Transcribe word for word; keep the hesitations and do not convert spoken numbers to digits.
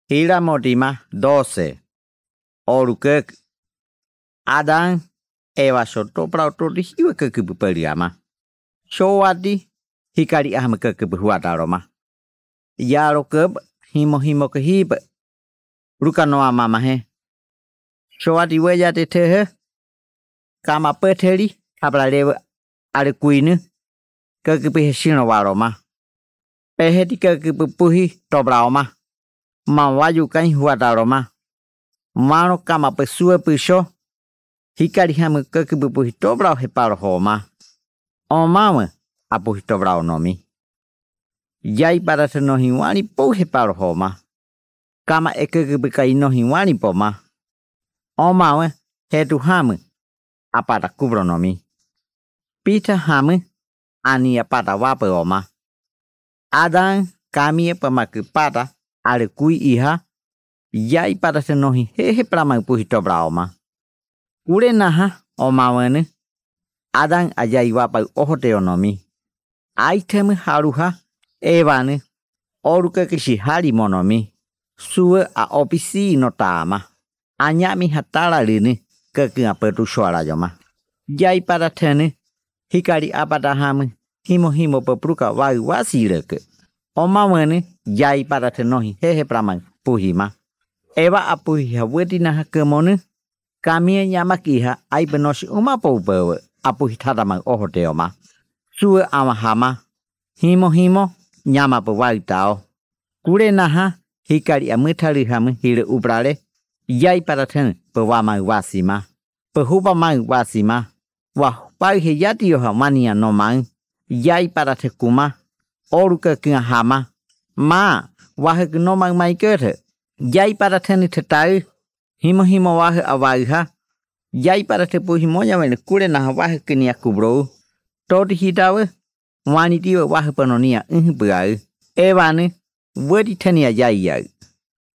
Hiramodima doce. Orukek. Adán, Eva soto prautori hiwa kekebuperiama. Showadi, hikari ahme kekebuhuadaroma. Yaro keb, himo himo kehib. Rukanoa mama he. Showadi weya de tehe. Kama peteri, hablalewe ale kuine. Kekebuheshino waroma. Peheti kekebupuhi tobraoma. Mawayu kain huadaroma. Mano kama pesue pisho. Hikari hamu kekebupuhi tobrao heparo homa. Omawe apuhi tobrao nomi. Yai para se no hiwani po heparo homa. Kama ekekebukai no hiwani poma. Omawe hetu hamu apata kubro nomi. Pita hamu ani apata wape oma. Adan kami pamakepada ale kui iha. Yai para se no hi hehe prama puhi tobrao ma. Ure naha omawene. Adan ayai wapa ohoteo nomi. Aitem haruha evane. Oruka kishi hari monomi. Sue a opisi notama. Anyami hatala lini kekinga petu suara joma. Yai para tene. Hikari apata hamu. Himo himo pepruka wai wasireke. Omawene yai para tenohi hehe prama puhima. Eva apuhi haweti naha kemone. Kami nyamakiha ai benoshi uma poupewe. Apuhi tadama ohoteoma. Sue amahama. Himo himo nyama pewai tao. Kure naha hikari amitari hamu hile ubrale. Yai para ten pewama wasima. Pehuba mai wasima. Wah pai he yati yoha mania no mai. Yai para te kuma. Oruka kinga hama. Ma wahek no mai mai kete. Yai para teni te tau. Himo himo wahe awaiha. Yai para te puhimoya wene kure naha wahe kini akubro. Toti hitawe. Wani tiwe wahe panonia inhi buau. Ewane. Wedi tenia yai yau.